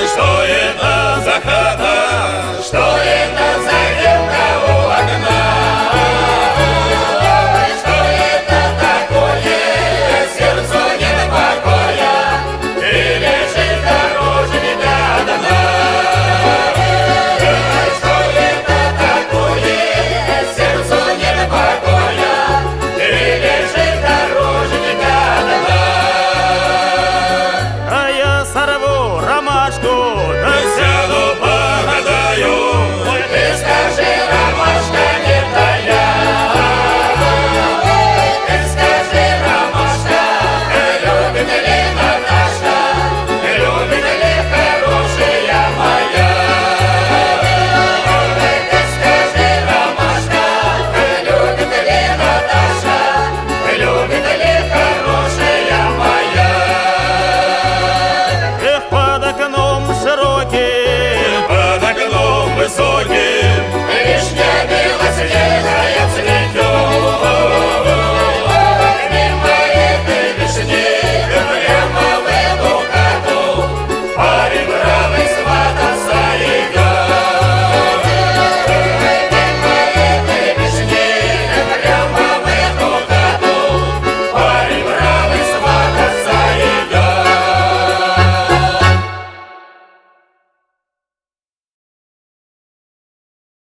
Что это за хата? Что это за девка у окна? Что это такое? Сердцу нет покоя, и лежит дороже до дна. Что это такое? Сердцу нет покоя, и лежит дороже до дна. А я сорву ромашку, да